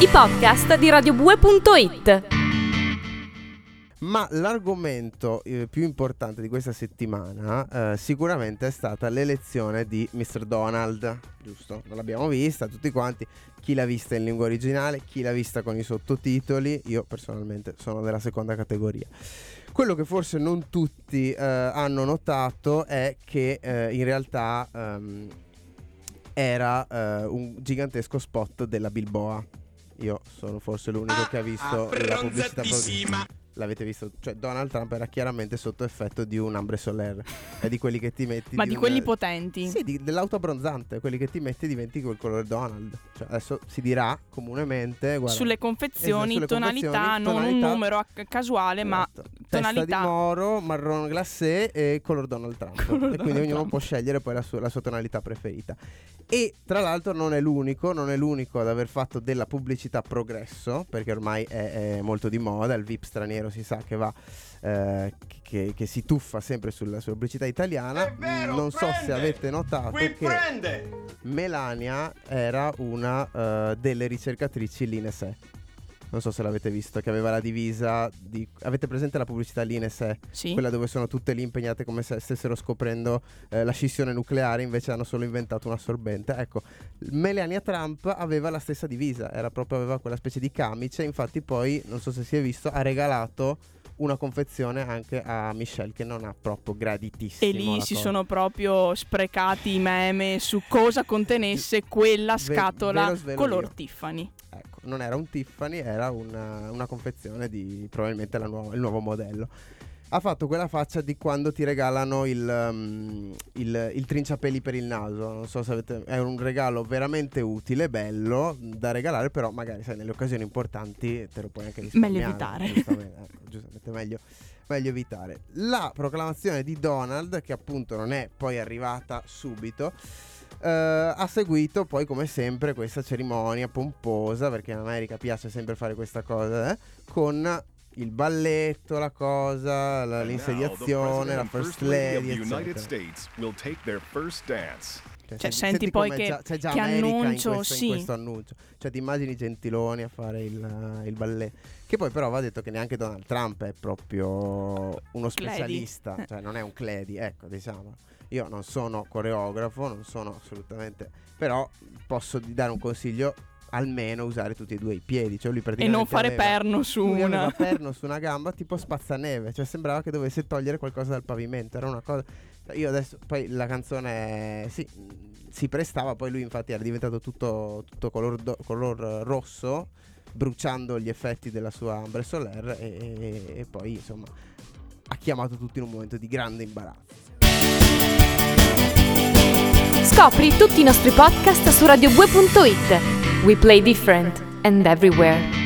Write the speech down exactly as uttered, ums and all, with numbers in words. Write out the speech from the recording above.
i podcast di radio bue punto it. Ma l'argomento eh, più importante di questa settimana eh, sicuramente è stata l'elezione di mister Donald, giusto? Non l'abbiamo vista tutti quanti, chi l'ha vista in lingua originale, chi l'ha vista con i sottotitoli. Io personalmente sono della seconda categoria. Quello che forse non tutti eh, hanno notato è che eh, in realtà ehm, era eh, un gigantesco spot della Bilboa. Io sono forse l'unico che ha visto ah, la pubblicità. L'avete visto? Cioè Donald Trump era chiaramente sotto effetto di un Ambre Solaire. È di quelli che ti metti. Ma di, di un, quelli potenti? Sì, di, dell'auto abbronzante. Quelli che ti metti diventi quel colore Donald. Cioè adesso si dirà comunemente guarda, sulle confezioni, esatto, sulle tonalità, confezioni, non tonalità, un numero a casuale, esatto, ma tonalità. Testa di moro, marron glacé e color Donald Trump. Color e quindi Donald ognuno Trump. può scegliere poi la sua, la sua tonalità preferita. E tra l'altro non è l'unico, non è l'unico ad aver fatto della pubblicità progresso, perché ormai è, è molto di moda, il V I P straniero si sa che va eh, che, che si tuffa sempre sulla, sulla pubblicità italiana. Vero, non prende, so se avete notato che prende. Melania era una uh, delle ricercatrici l'I N S E. Non so se l'avete visto, che aveva la divisa di... Avete presente la pubblicità l'I N S E? Sì. Quella dove sono tutte lì impegnate come se stessero scoprendo eh, la scissione nucleare, invece hanno solo inventato un assorbente. Ecco, Melania Trump aveva la stessa divisa, era proprio, aveva quella specie di camice. Infatti poi, non so se si è visto, ha regalato una confezione anche a Michelle, che non ha proprio graditissimo. E lì si cosa. sono proprio sprecati i meme su cosa contenesse quella scatola Ve- color io. Tiffany. Ecco, non era un Tiffany, era una, una confezione di probabilmente la nuova, il nuovo modello. Ha fatto quella faccia di quando ti regalano il, um, il, il trinciapeli per il naso. Non so se avete. È un regalo veramente utile, bello da regalare, però magari sai nelle occasioni importanti te lo puoi anche risparmiare. Meglio evitare. Giustamente, ecco, giustamente meglio, meglio evitare. La proclamazione di Donald, che appunto non è poi arrivata subito, Uh, ha seguito poi come sempre questa cerimonia pomposa, perché in America piace sempre fare questa cosa, eh, con il balletto, la cosa, la, l'insediazione, la first lady, eccetera. Cioè, cioè senti poi che, già, c'è già che annuncio, in questo, sì. in questo annuncio. Cioè ti immagini Gentiloni a fare il, uh, il balletto. Che poi però va detto che neanche Donald Trump è proprio uno specialista. Cioè non è un Cledi, ecco, diciamo. Io non sono coreografo, non sono assolutamente, però posso dare un consiglio: almeno usare tutti e due i piedi, cioè lui praticamente e non fare aveva, perno su lui una aveva perno su una gamba tipo spazzaneve, cioè sembrava che dovesse togliere qualcosa dal pavimento, era una cosa. Io adesso poi la canzone sì, si prestava, poi lui infatti era diventato tutto, tutto color, do, color rosso, bruciando gli effetti della sua Ambre Solaire e, e, e poi insomma ha chiamato tutti in un momento di grande imbarazzo. Scopri tutti i nostri podcast su radio bue punto it. We play different and everywhere.